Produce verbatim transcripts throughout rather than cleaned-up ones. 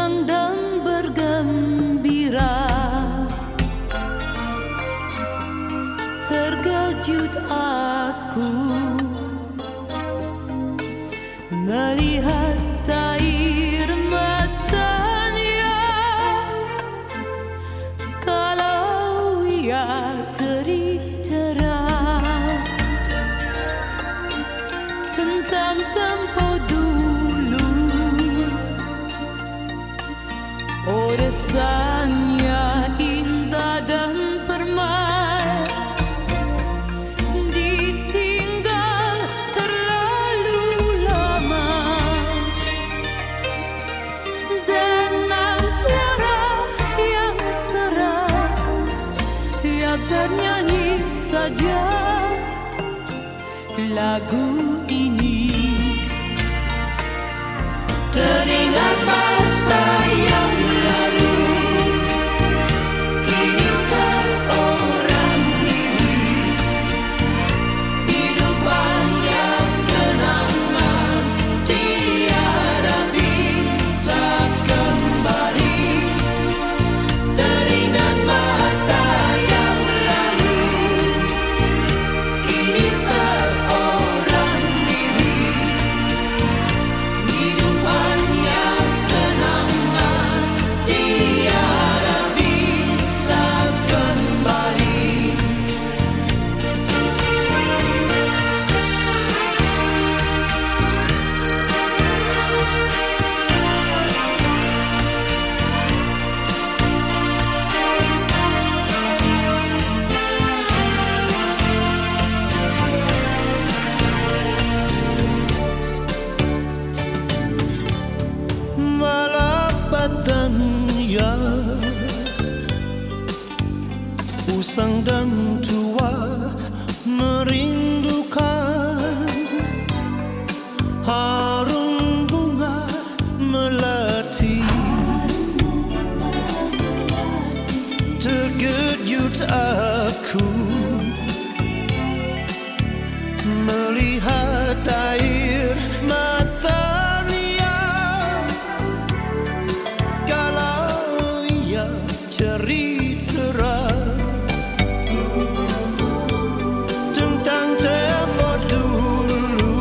senang dan bergembira. Terkejut aku melihat air matanya. Kalau ia cerita tentang tempo dulu, oh desanya indah dan permai, ditinggal terlalu lama. Dengan suara yang serak, ia bernyanyi saja lagu ini. Teringat masa yang lalu, kini seorang diri, hidup banyak kenangan, tiada bisa kembali. Teringat masa yang lalu, kini seorang diri, hidup banyak kenangan, tiada bisa kembali. Malapatan ya, usang dan tua merindukan harum bunga melati. Terkejut aku melihat air matanya. Kalau ia cerita tentang tempo dulu,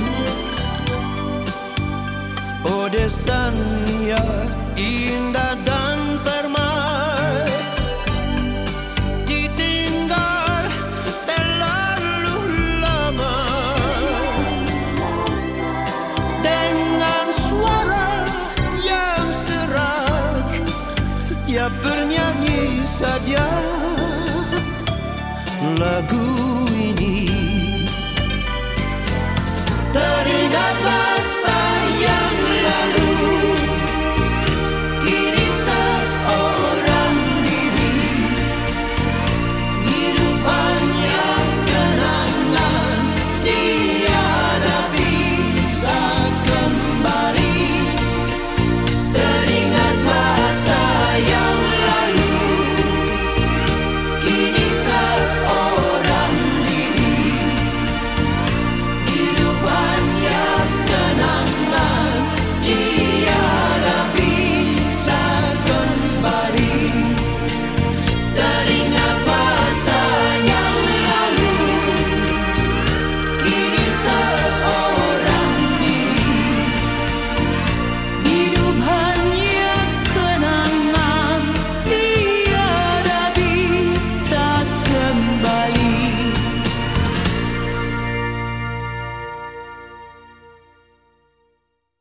oh desanya indah dan permai, ditinggal terlalu lama. Dengan suara yang serak, ia bernyanyi saja lagu